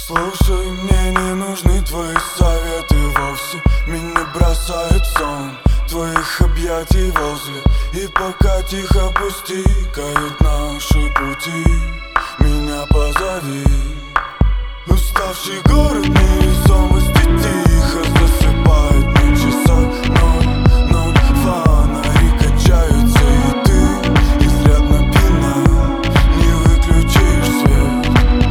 Слушай, мне не нужны твои советы вовсе. Меня бросает сон твоих объятий возле. И пока тихо пустикают наши пути, меня позови. Уставший город невесомости тихо засыпает на часах. Ноль фонари качаются, и ты изрядно пьяна, не выключишь свет.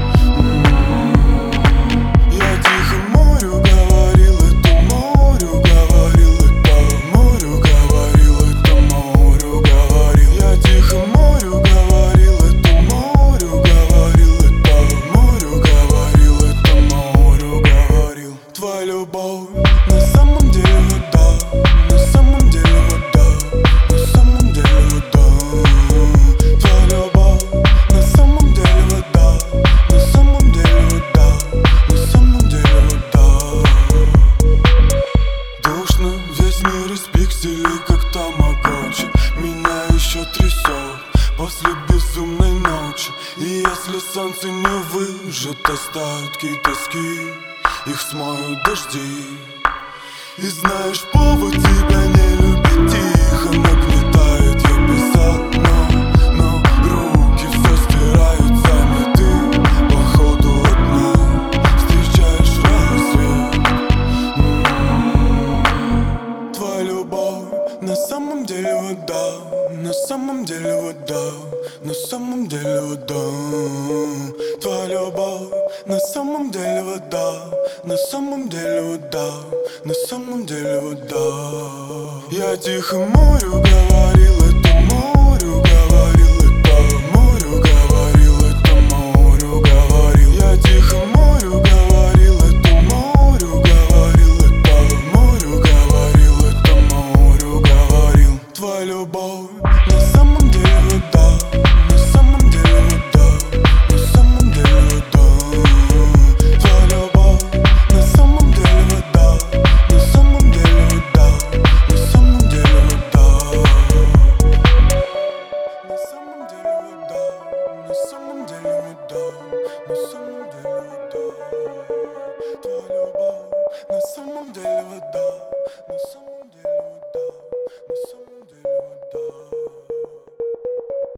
Я тихо морю говорил, это морю говорил, это морю говорил, это морю говорил. Я тихо морю говорил, это морю говорил, это морю говорил, это морю говорил. Твоя любовь на самом деле вода, на самом деле вода, на самом деле вода. Твоя любовь на самом деле вода, на самом деле вода, на самом деле вода. Душно, весь мир из пикселей, как тамагочи. Меня еще трясет после безумной ночи. И если солнце не выжжет остатки тоски, их смоют дожди. И знаешь, повод тебя не любить тихо нагнетает. Я писал, но руки все стирают сами. Ты походу одна встречаешь рассвет. Твоя любовь на самом деле вода, на самом деле вода, на самом деле вода. Твоя любовь на самом деле вода, на самом деле вода, на самом деле вода. Я тихо морю говорил,